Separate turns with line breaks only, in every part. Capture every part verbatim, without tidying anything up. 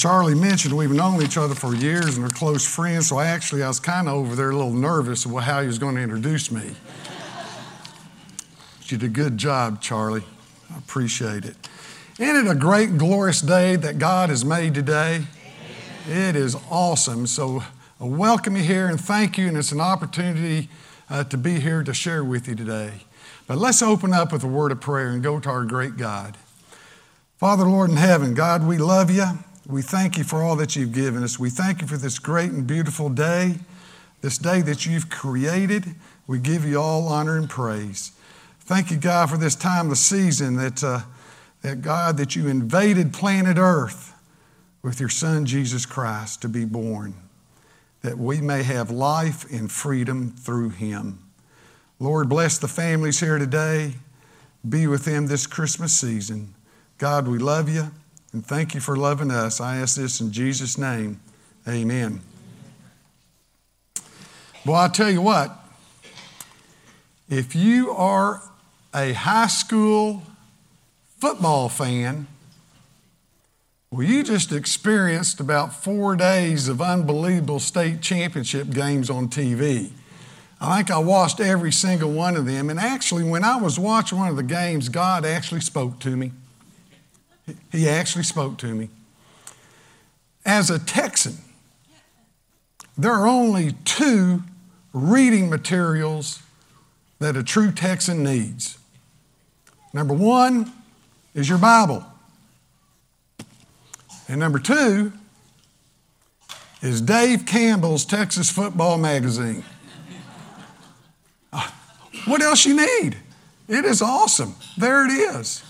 Charlie mentioned, we've known each other for years and are close friends, so I actually, I was kind of over there a little nervous of how he was going to introduce me. You did a good job, Charlie. I appreciate it. Isn't it a great, glorious day that God has made today? It is awesome. So I welcome you here and thank you, and it's an opportunity uh, to be here to share with you today. But let's open up with a word of prayer and go to our great God. Father, Lord in heaven, God, we love you. We thank you for all that you've given us. We thank you for this great and beautiful day, this day that you've created. We give you all honor and praise. Thank you, God, for this time of the season that, uh, that, God, that you invaded planet Earth with your Son, Jesus Christ, to be born, that we may have life and freedom through him. Lord, bless the families here today. Be with them this Christmas season. God, we love you and thank you for loving us. I ask this in Jesus' name. Amen. Well, I'll tell you what, if you are a high school football fan, well, you just experienced about four days of unbelievable state championship games on T V. I think I watched every single one of them. And actually, when I was watching one of the games, God actually spoke to me. He actually spoke to me. As a Texan, there are only two reading materials that a true Texan needs. Number one is your Bible. And number two is Dave Campbell's Texas Football Magazine. What else you need? It is awesome. There it is.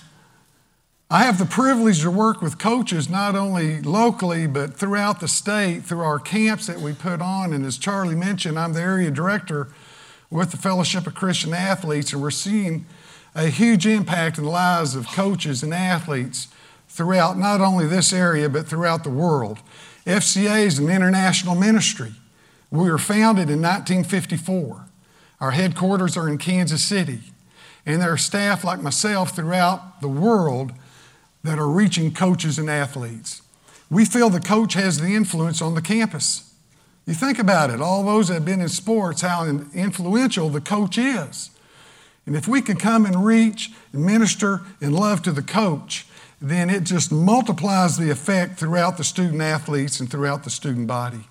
I have the privilege to work with coaches not only locally but throughout the state through our camps that we put on. And as Charlie mentioned, I'm the area director with the Fellowship of Christian Athletes, and we're seeing a huge impact in the lives of coaches and athletes throughout not only this area but throughout the world. F C A is an international ministry. We were founded in nineteen fifty-four. Our headquarters are in Kansas City, and there are staff like myself throughout the world that are reaching coaches and athletes. We feel the coach has the influence on the campus. You think about it, all those that have been in sports, how influential the coach is. And if we can come and reach and minister and love to the coach, then it just multiplies the effect throughout the student athletes and throughout the student body.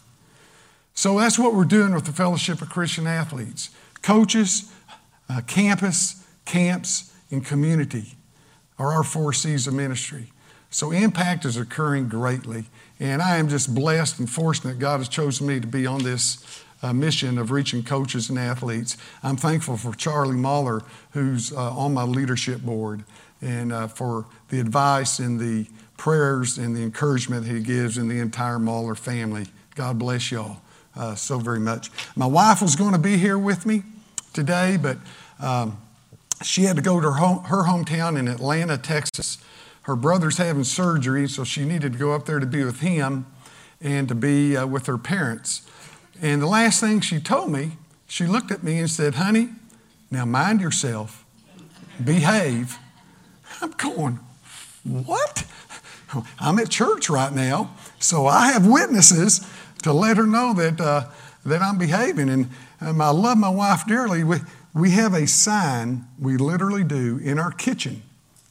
So that's what we're doing with the Fellowship of Christian Athletes. Coaches, uh, campus, camps, and community are our four C's of ministry. So impact is occurring greatly. And I am just blessed and fortunate God has chosen me to be on this uh, mission of reaching coaches and athletes. I'm thankful for Charlie Mahler, who's uh, on my leadership board, and uh, for the advice and the prayers and the encouragement he gives in the entire Mahler family. God bless y'all uh, so very much. My wife was going to be here with me today, but um, she had to go to her, home, her hometown in Atlanta, Texas. Her brother's having surgery, so she needed to go up there to be with him and to be uh, with her parents. And the last thing she told me, she looked at me and said, "Honey, now mind yourself, behave." I'm going, what? I'm at church right now, so I have witnesses to let her know that uh, that I'm behaving. And um, I love my wife dearly. We, we have a sign, we literally do, in our kitchen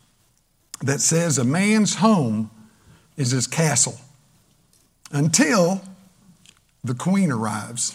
that says a man's home is his castle until the queen arrives.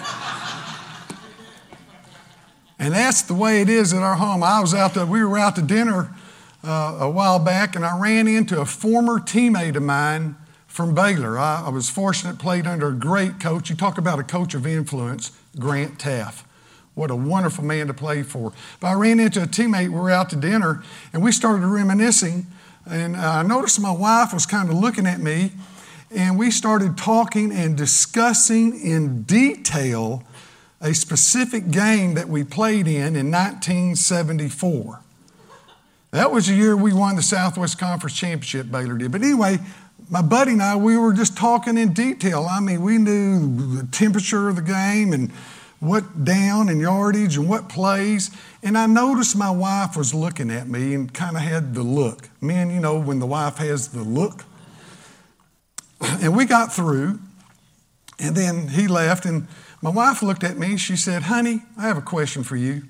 And that's the way it is at our home. I was out to, we were out to dinner uh, a while back, and I ran into a former teammate of mine from Baylor. I, I was fortunate, played under a great coach. You talk about a coach of influence, Grant Taff. What a wonderful man to play for. But I ran into a teammate, we were out to dinner, and we started reminiscing, and I noticed my wife was kind of looking at me, and we started talking and discussing in detail a specific game that we played in in nineteen seventy-four. That was the year we won the Southwest Conference Championship, Baylor did. But anyway, my buddy and I, we were just talking in detail. I mean, we knew the temperature of the game and what down and yardage and what plays. And I noticed my wife was looking at me and kind of had the look. Men, you know, when the wife has the look. And we got through, and then he left, and my wife looked at me. She said, honey, I have a question for you.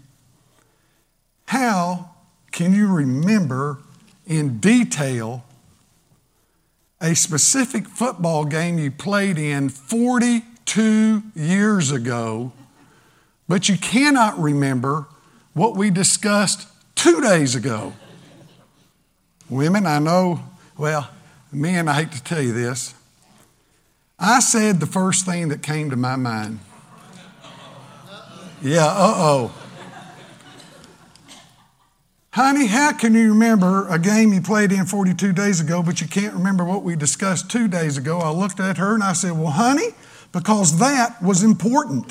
How can you remember in detail a specific football game you played in forty-two years ago, but you cannot remember what we discussed two days ago? Women, I know, well, men, I hate to tell you this. I said the first thing that came to my mind. Yeah, uh-oh. Honey, how can you remember a game you played in forty-two days ago, but you can't remember what we discussed two days ago? I looked at her and I said, well, honey, because that was important.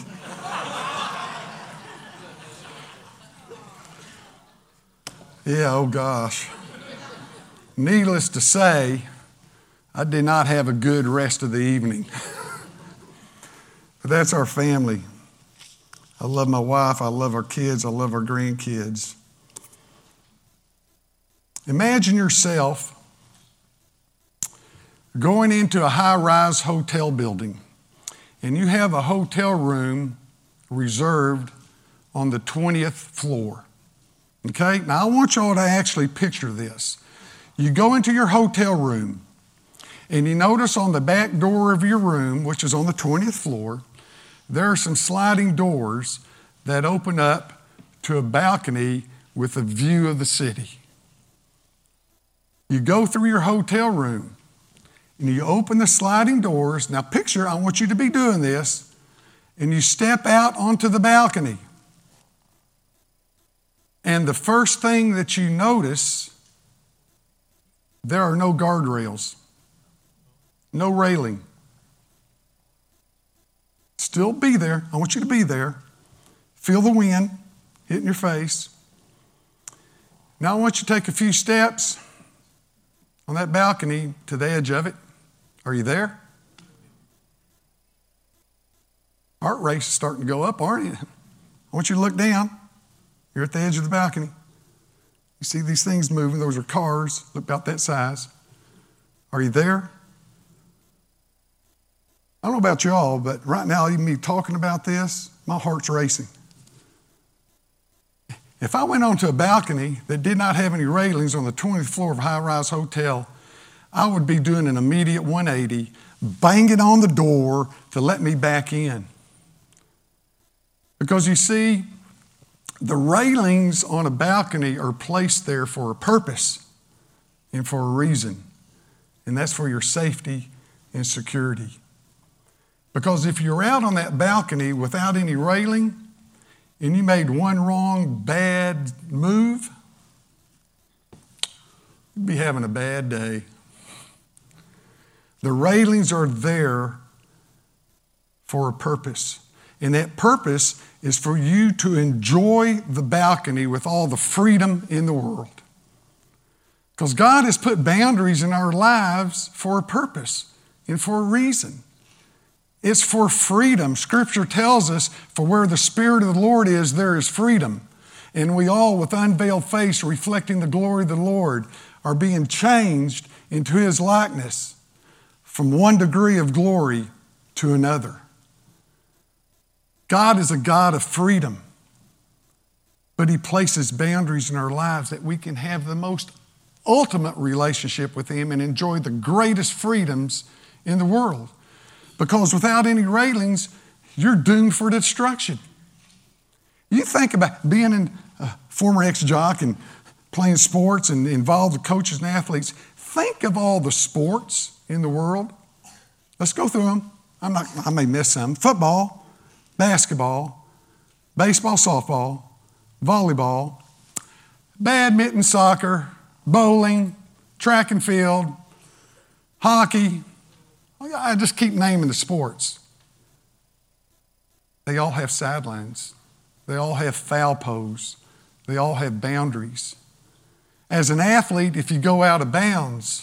Yeah, oh gosh. Needless to say, I did not have a good rest of the evening. But that's our family. I love my wife. I love our kids. I love our grandkids. Imagine yourself going into a high-rise hotel building, and you have a hotel room reserved on the twentieth floor. Okay? Now, I want you all to actually picture this. You go into your hotel room, and you notice on the back door of your room, which is on the twentieth floor, there are some sliding doors that open up to a balcony with a view of the city. You go through your hotel room, and you open the sliding doors. Now picture, I want you to be doing this, and you step out onto the balcony. And the first thing that you notice, there are no guardrails, no railing. Still be there. I want you to be there. Feel the wind hitting your face. Now I want you to take a few steps on that balcony to the edge of it. Are you there? Heart rate is starting to go up, aren't you? I want you to look down. You're at the edge of the balcony. You see these things moving. Those are cars, about that size. Are you there? I don't know about y'all, but right now, even me talking about this, my heart's racing. If I went onto a balcony that did not have any railings on the twentieth floor of a high-rise hotel, I would be doing an immediate one eighty, banging on the door to let me back in. Because you see, the railings on a balcony are placed there for a purpose and for a reason, and that's for your safety and security. Because if you're out on that balcony without any railing and you made one wrong, bad move, you'd be having a bad day. The railings are there for a purpose. And that purpose is for you to enjoy the balcony with all the freedom in the world. Because God has put boundaries in our lives for a purpose and for a reason. It's for freedom. Scripture tells us, for where the Spirit of the Lord is, there is freedom. And we all, with unveiled face, reflecting the glory of the Lord, are being changed into His likeness from one degree of glory to another. God is a God of freedom, but He places boundaries in our lives that we can have the most ultimate relationship with Him and enjoy the greatest freedoms in the world. Because without any railings, you're doomed for destruction. You think about being a uh, former ex-jock and playing sports and involved with coaches and athletes. Think of all the sports in the world. Let's go through them. I'm not, I may miss some. Football, basketball, baseball, softball, volleyball, badminton, soccer, bowling, track and field, hockey. I just keep naming the sports. They all have sidelines. They all have foul poles. They all have boundaries. As an athlete, if you go out of bounds,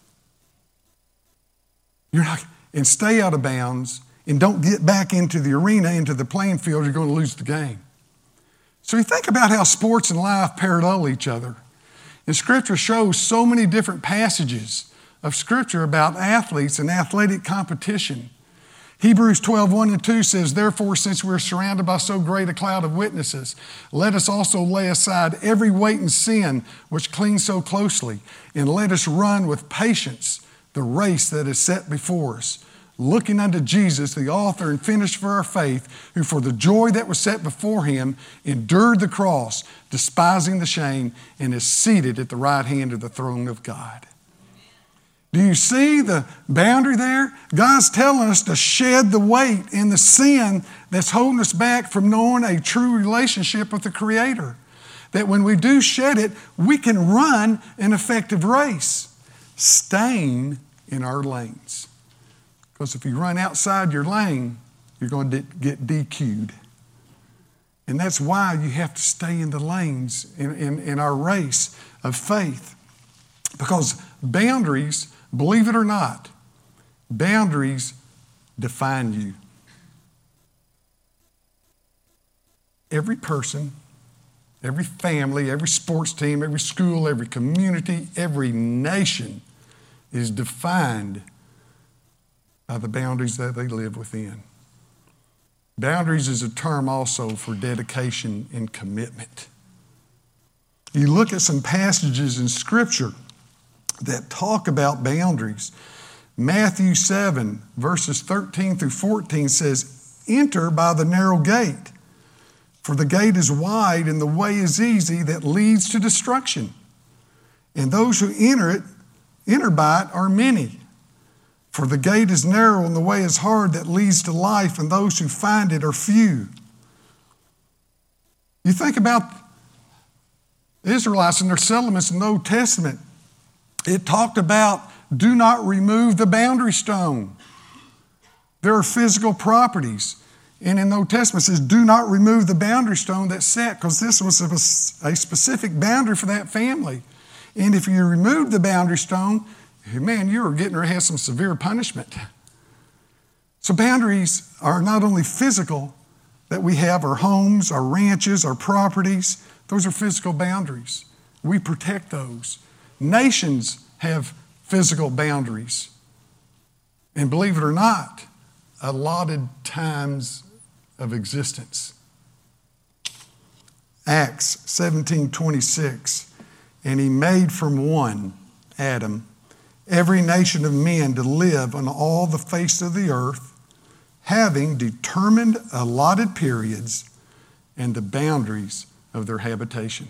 you're not, and stay out of bounds and don't get back into the arena, into the playing field, you're going to lose the game. So you think about how sports and life parallel each other. And Scripture shows so many different passages of Scripture about athletes and athletic competition. Hebrews twelve, one and two says, therefore, since we're surrounded by so great a cloud of witnesses, let us also lay aside every weight and sin which clings so closely, and let us run with patience the race that is set before us, looking unto Jesus, the author and finisher for our faith, who for the joy that was set before him endured the cross, despising the shame, and is seated at the right hand of the throne of God. Do you see the boundary there? God's telling us to shed the weight and the sin that's holding us back from knowing a true relationship with the Creator. That when we do shed it, we can run an effective race, staying in our lanes. Because if you run outside your lane, you're going to get D Q'd. And that's why you have to stay in the lanes in, in, in our race of faith. Because boundaries, believe it or not, boundaries define you. Every person, every family, every sports team, every school, every community, every nation is defined by the boundaries that they live within. Boundaries is a term also for dedication and commitment. You look at some passages in Scripture that talk about boundaries. Matthew seven, verses thirteen through fourteen says, enter by the narrow gate, for the gate is wide and the way is easy that leads to destruction. And those who enter it, enter by it are many. For the gate is narrow and the way is hard that leads to life, and those who find it are few. You think about Israelites and their settlements in the Old Testament. It talked about do not remove the boundary stone. There are physical properties. And in the Old Testament it says do not remove the boundary stone that's set, because this was a, a specific boundary for that family. And if you removed the boundary stone, man, you were getting ready to have some severe punishment. So boundaries are not only physical, that we have our homes, our ranches, our properties. Those are physical boundaries. We protect those. Nations have physical boundaries. And believe it or not, allotted times of existence. Acts seventeen twenty-six, and he made from one, Adam, every nation of men to live on all the face of the earth, having determined allotted periods and the boundaries of their habitation.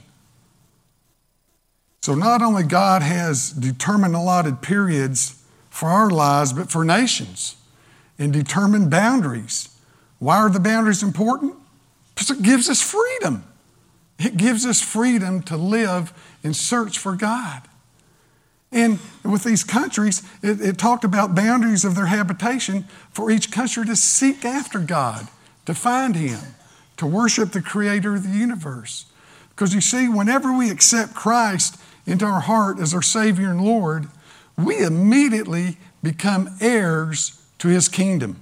So not only God has determined allotted periods for our lives, but for nations, and determined boundaries. Why are the boundaries important? Because it gives us freedom. It gives us freedom to live and search for God. And with these countries, it, it talked about boundaries of their habitation for each country to seek after God, to find Him, to worship the Creator of the universe. Because you see, whenever we accept Christ into our heart as our Savior and Lord, we immediately become heirs to His kingdom.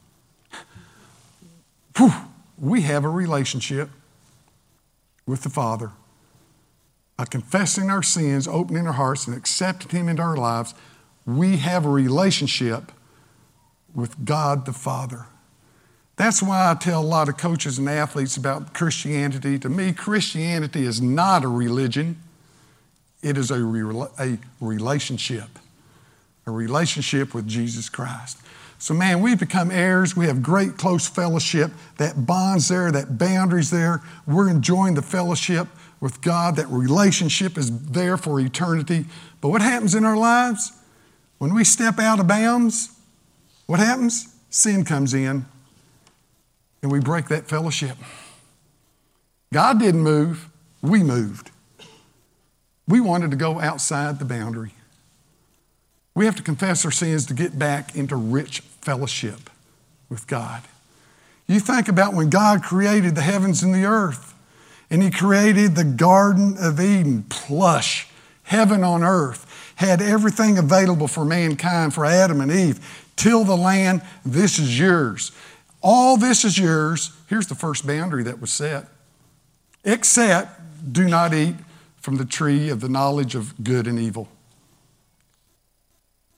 Whew, we have a relationship with the Father. By confessing our sins, opening our hearts, and accepting Him into our lives, we have a relationship with God the Father. That's why I tell a lot of coaches and athletes about Christianity. To me, Christianity is not a religion. It is a, re- a relationship, a relationship with Jesus Christ. So man, we become heirs. We have great close fellowship. That bond's there, that boundary's there. We're enjoying the fellowship with God. That relationship is there for eternity. But what happens in our lives? When we step out of bounds, what happens? Sin comes in and we break that fellowship. God didn't move, we moved. We wanted to go outside the boundary. We have to confess our sins to get back into rich fellowship with God. You think about when God created the heavens and the earth, and He created the Garden of Eden, plush, heaven on earth, had everything available for mankind, for Adam and Eve. Till the land, this is yours. All this is yours. Here's the first boundary that was set. Except, do not eat from the tree of the knowledge of good and evil.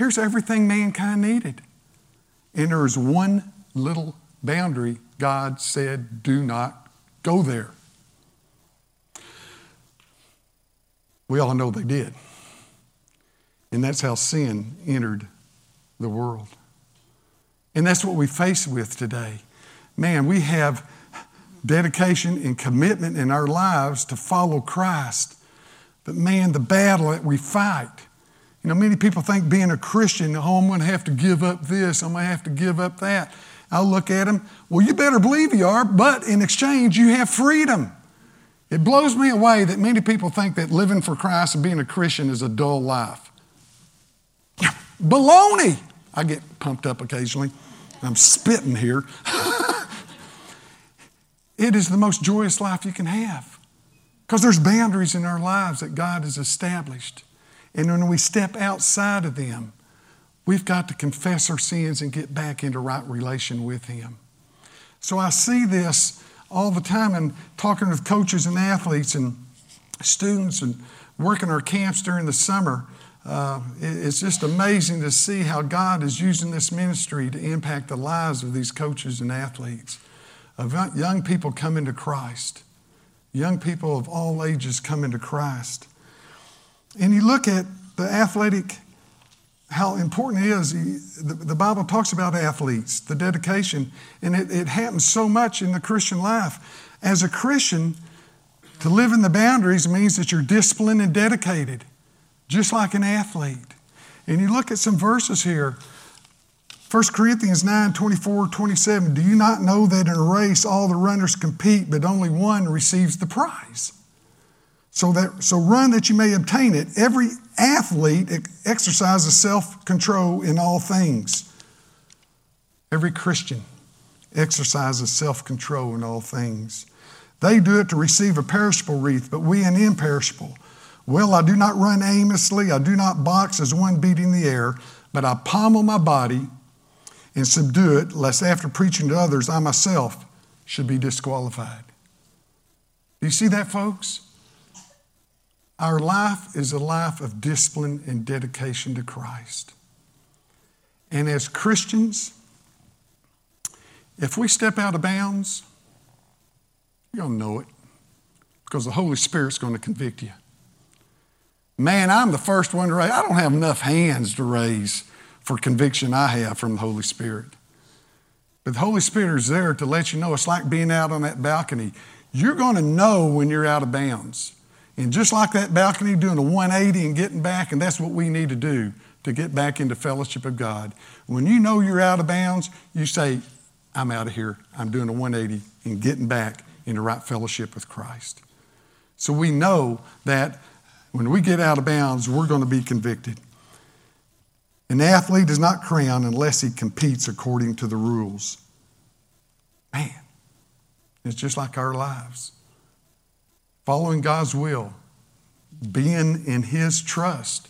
Here's everything mankind needed. And there is one little boundary. God said, do not go there. We all know they did. And that's how sin entered the world. And that's what we face with today. Man, we have dedication and commitment in our lives to follow Christ. But man, the battle that we fight, you know, many people think being a Christian, oh, I'm going to have to give up this, I'm going to have to give up that. I'll look at them, well, you better believe you are, but in exchange, you have freedom. It blows me away that many people think that living for Christ and being a Christian is a dull life. Baloney! I get pumped up occasionally. I'm spitting here. It is the most joyous life you can have because there's boundaries in our lives that God has established. And when we step outside of them, we've got to confess our sins and get back into right relation with Him. So I see this all the time and talking with coaches and athletes and students and working our camps during the summer. Uh, it's just amazing to see how God is using this ministry to impact the lives of these coaches and athletes, of young people coming to Christ, young people of all ages coming to Christ. And you look at the athletic, how important it is. The, the Bible talks about athletes, the dedication, and it, it happens so much in the Christian life. As a Christian, to live in the boundaries means that you're disciplined and dedicated, just like an athlete. And you look at some verses here. First Corinthians nine, twenty-four, twenty-seven. Do you not know that in a race all the runners compete, but only one receives the prize? So that so run that you may obtain it. Every athlete exercises self-control in all things. Every Christian exercises self-control in all things. They do it to receive a perishable wreath, but we an imperishable. Well, I do not run aimlessly, I do not box as one beating the air, but I pommel my body and subdue it, lest after preaching to others, I myself should be disqualified. Do you see that, folks? Our life is a life of discipline and dedication to Christ. And as Christians, if we step out of bounds, you're going to know it because the Holy Spirit's going to convict you. Man, I'm the first one to raise. I don't have enough hands to raise for conviction I have from the Holy Spirit. But the Holy Spirit is there to let you know. It's like being out on that balcony. You're going to know when you're out of bounds. And just like that balcony, doing a one eighty and getting back, and that's what we need to do to get back into fellowship of God. When you know you're out of bounds, you say, I'm out of here. I'm doing a one eighty and getting back into right fellowship with Christ. So we know that when we get out of bounds, we're going to be convicted. An athlete is not crowned unless he competes according to the rules. Man, it's just like our lives. Following God's will, being in His trust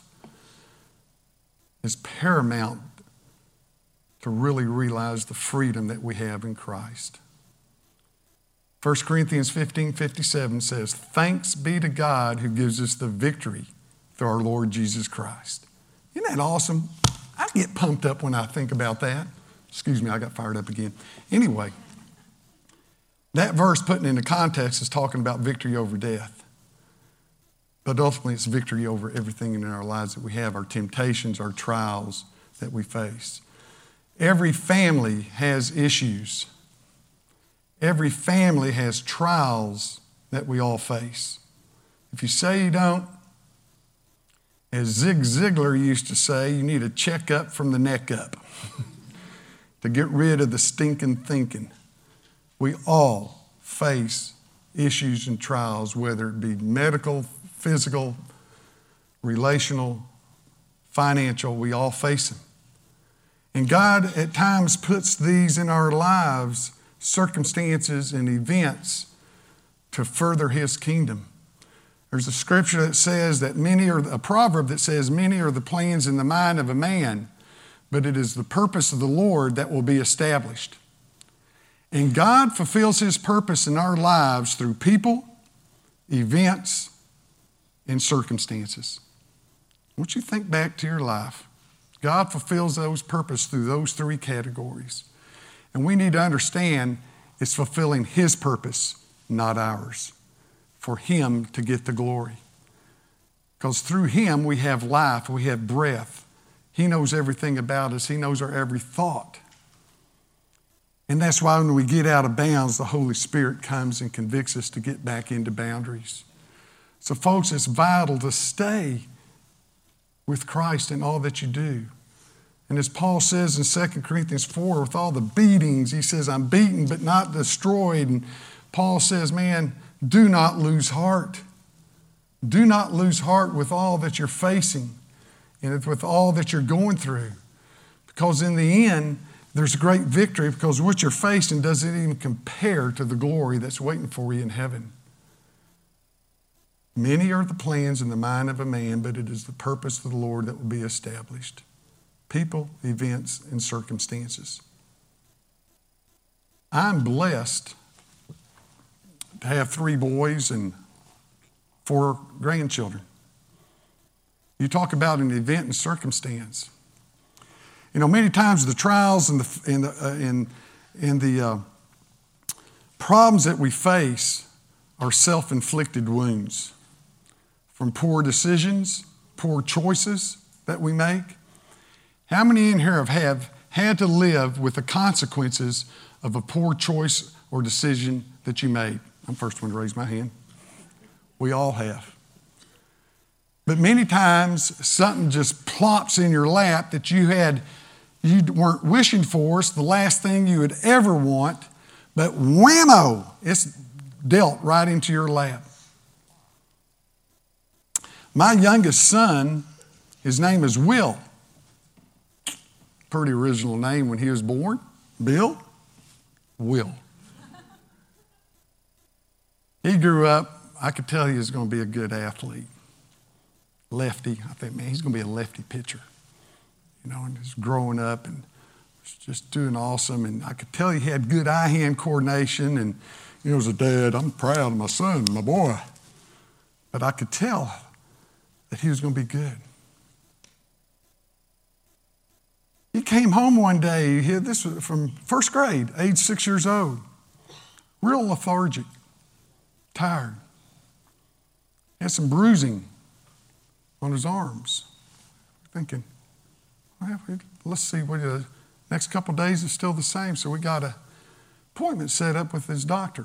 is paramount to really realize the freedom that we have in Christ. First Corinthians fifteen fifty-seven says, thanks be to God who gives us the victory through our Lord Jesus Christ. Isn't that awesome? I get pumped up when I think about that. Excuse me, I got fired up again. Anyway, that verse putting into context is talking about victory over death. But ultimately it's victory over everything in our lives that we have, our temptations, our trials that we face. Every family has issues. Every family has trials that we all face. If you say you don't, as Zig Ziglar used to say, you need a checkup from the neck up to get rid of the stinking thinking. We all face issues and trials, whether it be medical, physical, relational, financial, we all face them. And God at times puts these in our lives, circumstances and events to further His kingdom. There's a scripture that says that many are, a proverb that says, many are the plans in the mind of a man, but it is the purpose of the Lord that will be established. And God fulfills His purpose in our lives through people, events, and circumstances. I want you to think back to your life. God fulfills those purposes through those three categories. And we need to understand it's fulfilling His purpose, not ours, for Him to get the glory. Because through Him we have life, we have breath. He knows everything about us. He knows our every thought. And that's why when we get out of bounds, the Holy Spirit comes and convicts us to get back into boundaries. So folks, it's vital to stay with Christ in all that you do. And as Paul says in Second Corinthians four, with all the beatings, he says, I'm beaten but not destroyed. And Paul says, man, do not lose heart. Do not lose heart with all that you're facing and with all that you're going through. Because in the end, there's great victory, because what you're facing doesn't even compare to the glory that's waiting for you in heaven. Many are the plans in the mind of a man, but it is the purpose of the Lord that will be established. People, events, and circumstances. I'm blessed to have three boys and four grandchildren. You talk about an event and circumstance. You know, many times the trials and the and the, uh, and, and the uh, problems that we face are self-inflicted wounds from poor decisions, poor choices that we make. How many in here have, have had to live with the consequences of a poor choice or decision that you made? I'm the first one to raise my hand. We all have. But many times something just plops in your lap that you had, you weren't wishing for. It's the last thing you would ever want, but whammo, it's dealt right into your lap. My youngest son, his name is Will. Pretty original name when he was born. Bill, Will. He grew up, I could tell he was going to be a good athlete. Lefty. I think, man, he's going to be a lefty pitcher. You know, and he's growing up and was just doing awesome. And I could tell he had good eye-hand coordination. And, you know, as a dad, I'm proud of my son, my boy. But I could tell that he was going to be good. He came home one day, he had, this was from first grade, age six years old, real lethargic, tired. Had some bruising on his arms. Thinking, well, let's see what the next couple of days is still the same. So we got an appointment set up with his doctor.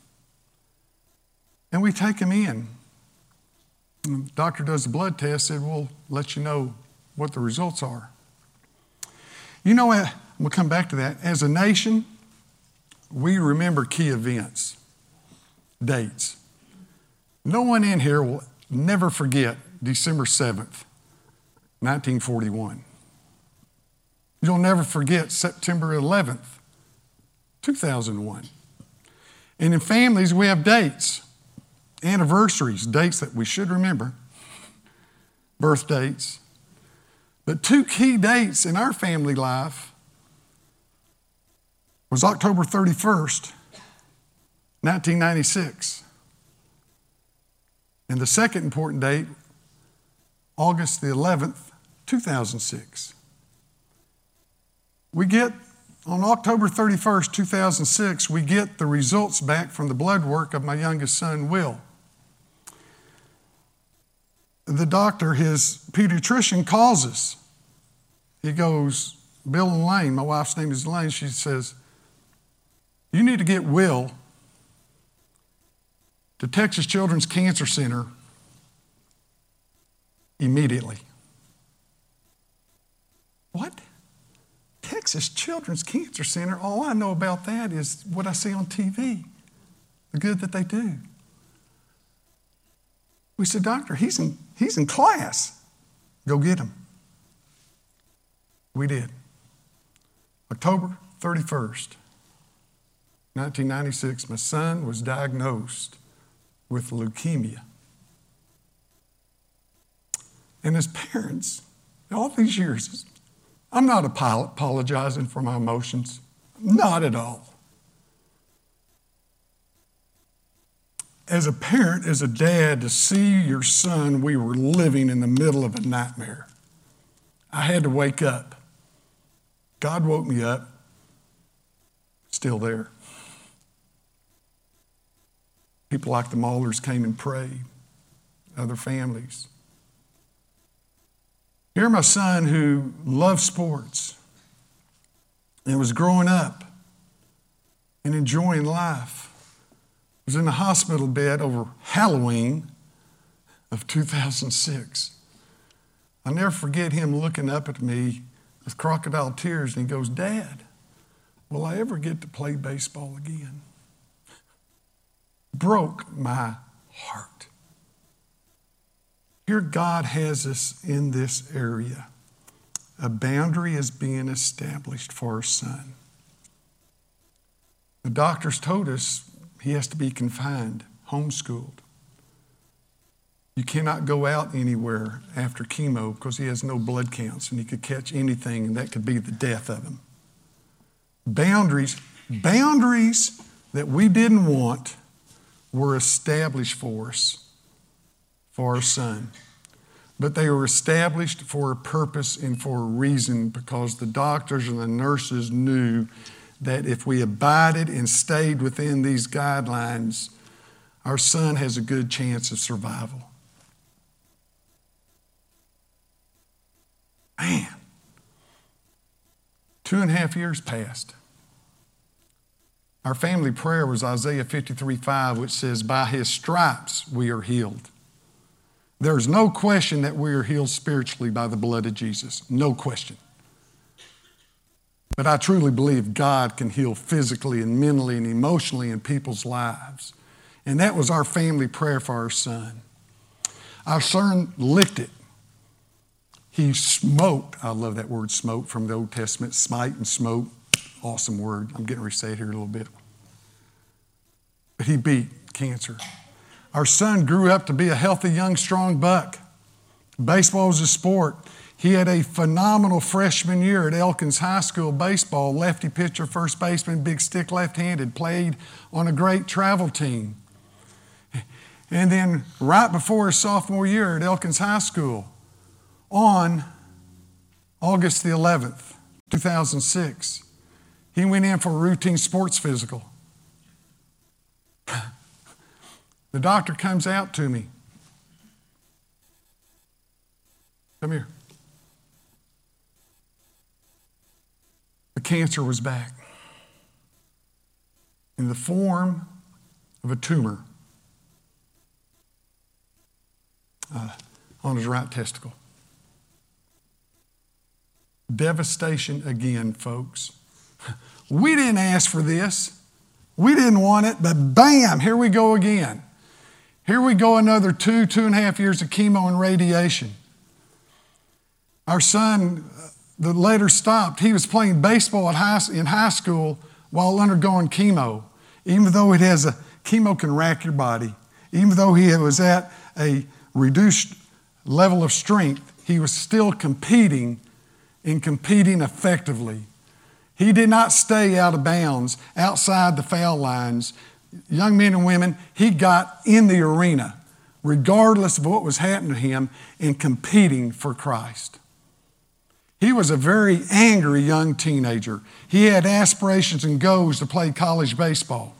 And we take him in. And the doctor does the blood test, said, we'll let you know what the results are. You know what? We'll come back to that. As a nation, we remember key events, dates. No one in here will never forget December seventh, nineteen forty-one. You'll never forget September eleventh, two thousand one. And in families, we have dates, anniversaries, dates that we should remember, birth dates. But two key dates in our family life was October thirty-first, nineteen ninety-six. And the second important date, August the eleventh, two thousand six. We get, on October thirty-first, two thousand six, we get the results back from the blood work of my youngest son, Will. The doctor, his pediatrician, calls us. He goes, Bill and Lane, my wife's name is Lane, she says, you need to get Will to Texas Children's Cancer Center immediately. What? Texas Children's Cancer Center? All I know about that is what I see on T V, the good that they do. We said, doctor, he's in, he's in class. Go get him. We did. October thirty-first, nineteen ninety-six, my son was diagnosed with leukemia. And as parents, all these years, I'm not apologizing for my emotions. Not at all. As a parent, as a dad, to see your son, we were living in the middle of a nightmare. I had to wake up. God woke me up. Still there. People like the Maulers came and prayed. Other families. Here my son who loved sports and was growing up and enjoying life was in the hospital bed over Halloween of two thousand six. I'll never forget him looking up at me with crocodile tears, and he goes, "Dad, will I ever get to play baseball again?" Broke my heart. Here God has us in this area. A boundary is being established for our son. The doctors told us he has to be confined, homeschooled. You cannot go out anywhere after chemo because he has no blood counts and he could catch anything and that could be the death of him. Boundaries, boundaries that we didn't want were established for us, for our son. But they were established for a purpose and for a reason because the doctors and the nurses knew that if we abided and stayed within these guidelines, our son has a good chance of survival. Man, two and a half years passed. Our family prayer was Isaiah fifty-three five, which says, "By his stripes we are healed." There's no question that we are healed spiritually by the blood of Jesus. No question. But I truly believe God can heal physically and mentally and emotionally in people's lives. And that was our family prayer for our son. Our son licked it. He smoked. I love that word smoke from the Old Testament. Smite and smoke. Awesome word. I'm getting ready to say it here in a little bit. But he beat cancer. Our son grew up to be a healthy, young, strong buck. Baseball was a sport. He had a phenomenal freshman year at Elkins High School baseball. Lefty pitcher, first baseman, big stick left-handed, played on a great travel team. And then right before his sophomore year at Elkins High School, on August the eleventh, two thousand six, he went in for a routine sports physical. The doctor comes out to me. Come here. The cancer was back in the form of a tumor uh, on his right testicle. Devastation again, folks. We didn't ask for this. We didn't want it, but bam, here we go again. Here we go another two, two and a half years of chemo and radiation. Our son, that later stopped, he was playing baseball at high, in high school while undergoing chemo. Even though it has a, chemo can rack your body. Even though he was at a reduced level of strength, he was still competing and competing effectively. He did not stay out of bounds, outside the foul lines. Young men and women, he got in the arena, regardless of what was happening to him, and competing for Christ. He was a very angry young teenager. He had aspirations and goals to play college baseball.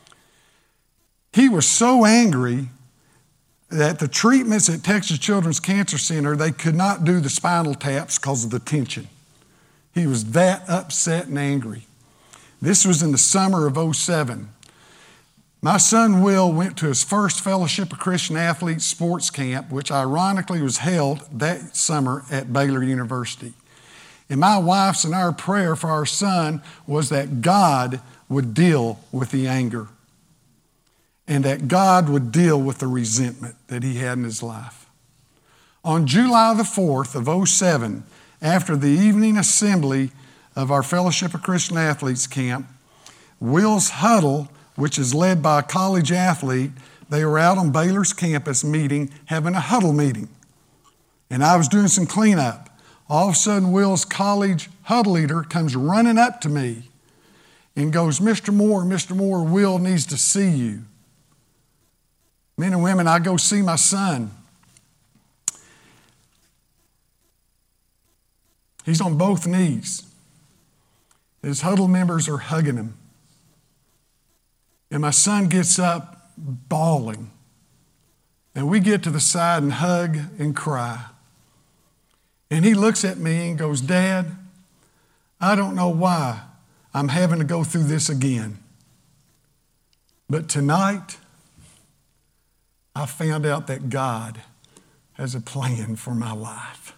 He was so angry that the treatments at Texas Children's Cancer Center, they could not do the spinal taps because of the tension. He was that upset and angry. This was in the summer of oh seven. My son Will went to his first Fellowship of Christian Athletes sports camp, which ironically was held that summer at Baylor University. And my wife's and our prayer for our son was that God would deal with the anger and that God would deal with the resentment that he had in his life. On July the fourth of oh seven, after the evening assembly of our Fellowship of Christian Athletes camp, Will's huddle, which is led by a college athlete, they were out on Baylor's campus meeting, having a huddle meeting. And I was doing some cleanup. All of a sudden, Will's college huddle leader comes running up to me and goes, "Mister Moore, Mister Moore, Will needs to see you." Men and women, I go see my son. He's on both knees. His huddle members are hugging him. And my son gets up bawling. And we get to the side and hug and cry. And he looks at me and goes, Dad, I don't know why I'm having to go through this again. But tonight, I found out that God has a plan for my life.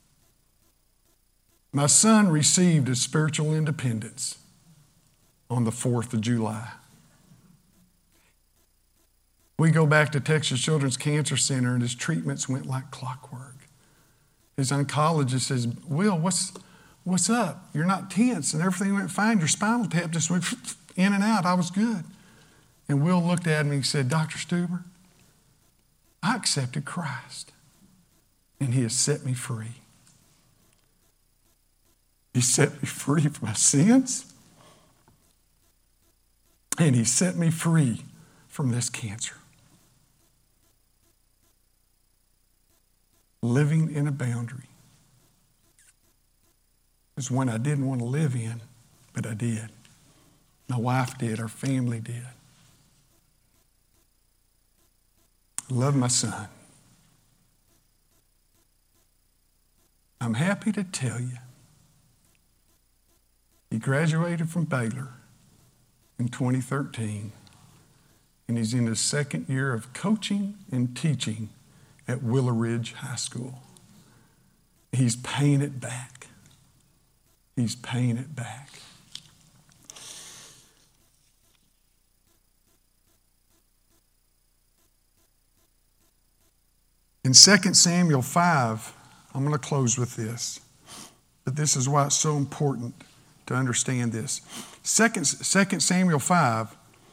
My son received his spiritual independence on the fourth of July. We go back to Texas Children's Cancer Center and his treatments went like clockwork. His oncologist says, Will, what's, what's up? You're not tense and everything went fine. Your spinal tap just went in and out. I was good. And Will looked at me and he said, Doctor Stuber, I accepted Christ and he has set me free. He set me free from my sins and he set me free from this cancer. Living in a boundary is one I didn't want to live in, but I did. My wife did, our family did. I love my son. I'm happy to tell you he graduated from Baylor in twenty thirteen, and he's in his second year of coaching and teaching at Willow Ridge High School. He's paying it back. He's paying it back. In Second Samuel five, I'm going to close with this, but this is why it's so important to understand this. Second, Second Samuel five,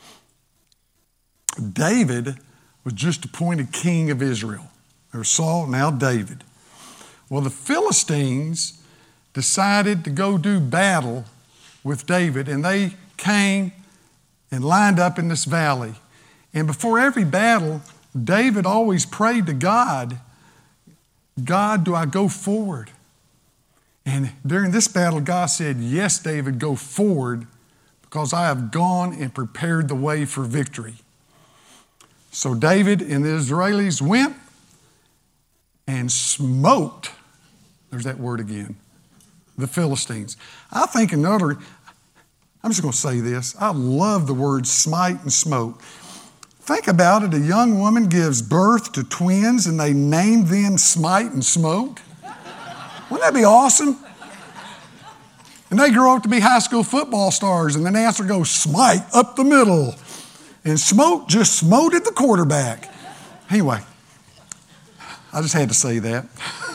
David was just appointed king of Israel. There was Saul, now David. Well, the Philistines decided to go do battle with David, and they came and lined up in this valley. And before every battle, David always prayed to God, God, do I go forward? And during this battle, God said, yes, David, go forward because I have gone and prepared the way for victory. So David and the Israelis went and smoked, there's that word again, the Philistines. I think another, I'm just going to say this, I love the word smite and smote. Think about it, a young woman gives birth to twins and they name them Smite and Smote. Wouldn't that be awesome? And they grow up to be high school football stars and the announcer goes, Smite up the middle. And Smote just smoted the quarterback. Anyway, I just had to say that.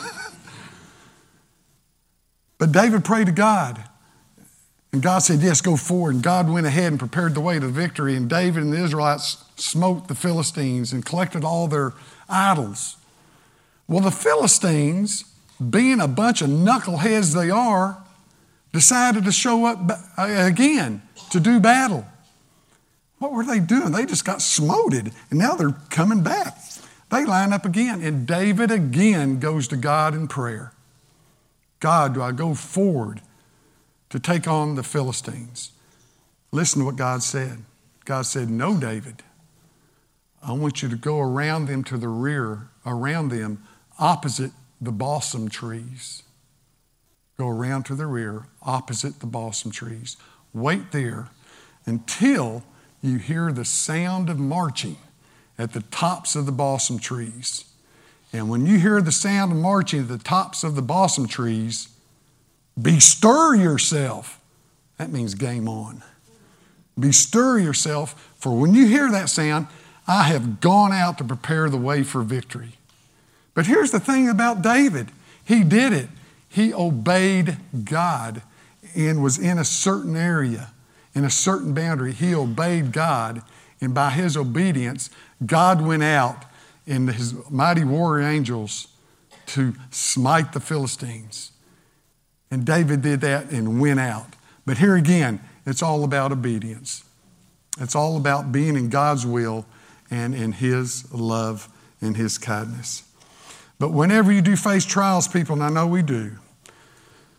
But David prayed to God. And God said, yes, go forward. And God went ahead and prepared the way to victory. And David and the Israelites smote the Philistines and collected all their idols. Well, the Philistines, being a bunch of knuckleheads they are, decided to show up again to do battle. What were they doing? They just got smoted, and now they're coming back. They line up again, and David again goes to God in prayer. God, do I go forward to take on the Philistines? Listen to what God said. God said, no, David. I want you to go around them to the rear, around them, opposite the balsam trees. Go around to the rear, opposite the balsam trees. Wait there until you hear the sound of marching at the tops of the balsam trees. And when you hear the sound of marching at the tops of the balsam trees, bestir yourself. That means game on. Bestir yourself, for when you hear that sound, I have gone out to prepare the way for victory. But here's the thing about David. He did it. He obeyed God and was in a certain area, in a certain boundary. He obeyed God, and by his obedience, God went out in his mighty warrior angels to smite the Philistines. And David did that and went out. But here again, it's all about obedience. It's all about being in God's will and in his love and his kindness. But whenever you do face trials, people, and I know we do,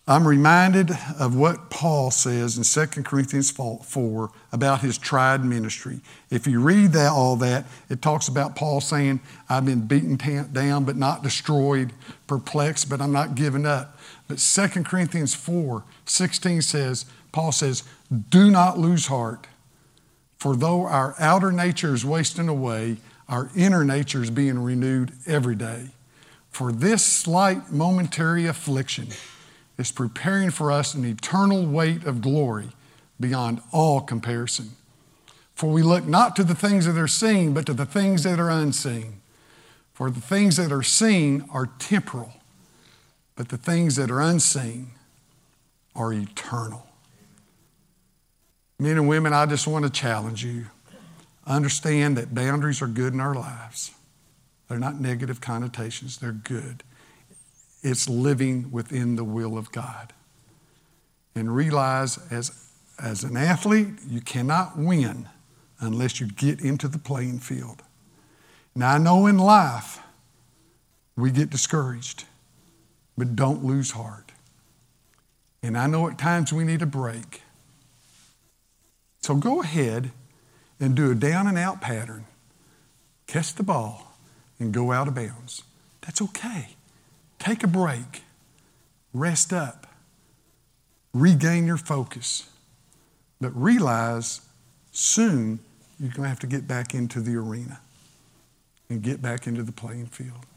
I'm reminded of what Paul says in Second Corinthians four about his tried ministry. If you read that, all that, it talks about Paul saying, I've been beaten down but not destroyed, perplexed but I'm not giving up. But Second Corinthians four sixteen says, Paul says, do not lose heart, for though our outer nature is wasting away, our inner nature is being renewed every day. For this slight momentary affliction is preparing for us an eternal weight of glory beyond all comparison. For we look not to the things that are seen, but to the things that are unseen. For the things that are seen are temporal, but the things that are unseen are eternal. Men and women, I just want to challenge you. Understand that boundaries are good in our lives. They're not negative connotations, they're good. It's living within the will of God. And realize as, as an athlete, you cannot win unless you get into the playing field. Now, I know in life we get discouraged, but don't lose heart. And I know at times we need a break. So go ahead and do a down and out pattern. Catch the ball and go out of bounds. That's okay. Take a break. Rest up. Regain your focus. But realize soon you're going to have to get back into the arena and get back into the playing field.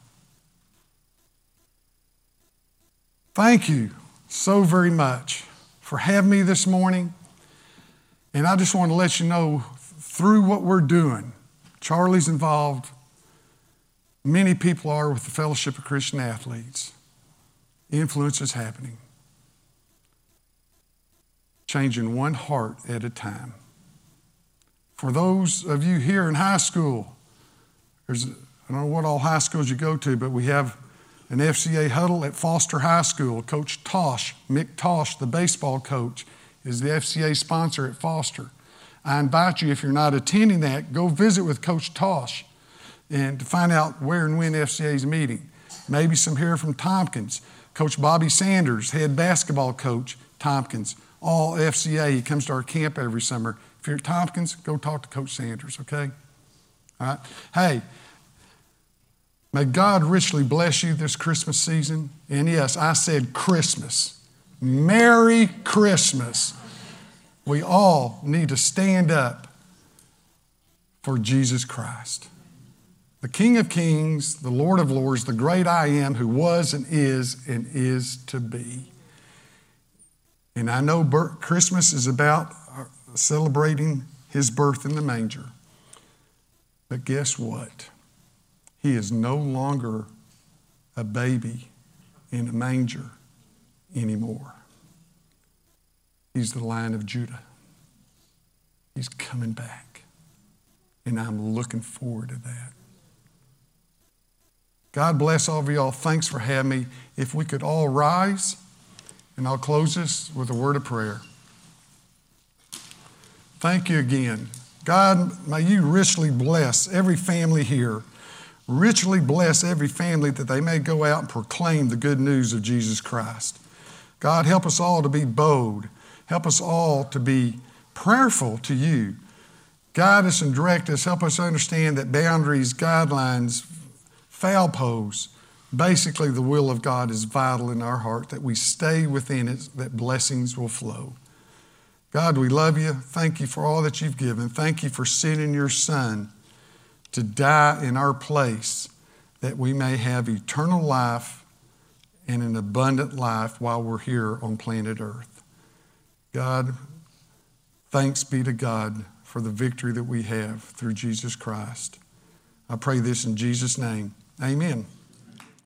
Thank you so very much for having me this morning. And I just want to let you know through what we're doing, Charlie's involved. Many people are with the Fellowship of Christian Athletes. Influence is happening. Changing one heart at a time. For those of you here in high school, there's, I don't know what all high schools you go to, but we have an F C A huddle at Foster High School. Coach Tosh, Mick Tosh, the baseball coach, is the F C A sponsor at Foster. I invite you, if you're not attending that, go visit with Coach Tosh and to find out where and when F C A is meeting. Maybe some here from Tompkins. Coach Bobby Sanders, head basketball coach, Tompkins, all F C A. He comes to our camp every summer. If you're at Tompkins, go talk to Coach Sanders, okay? All right. Hey, may God richly bless you this Christmas season. And yes, I said Christmas. Merry Christmas. We all need to stand up for Jesus Christ, the King of Kings, the Lord of Lords, the great I am, who was and is and is to be. And I know Christmas is about celebrating his birth in the manger. But guess what? He is no longer a baby in a manger anymore. He's the Lion of Judah. He's coming back. And I'm looking forward to that. God bless all of y'all. Thanks for having me. If we could all rise, and I'll close this with a word of prayer. Thank you again. God, may you richly bless every family here. Richly bless every family that they may go out and proclaim the good news of Jesus Christ. God, help us all to be bold. Help us all to be prayerful to you. Guide us and direct us. Help us understand that boundaries, guidelines, foul posts, basically the will of God is vital in our heart, that we stay within it, that blessings will flow. God, we love you. Thank you for all that you've given. Thank you for sending your Son to die in our place, that we may have eternal life and an abundant life while we're here on planet Earth. God, thanks be to God for the victory that we have through Jesus Christ. I pray this in Jesus' name. Amen.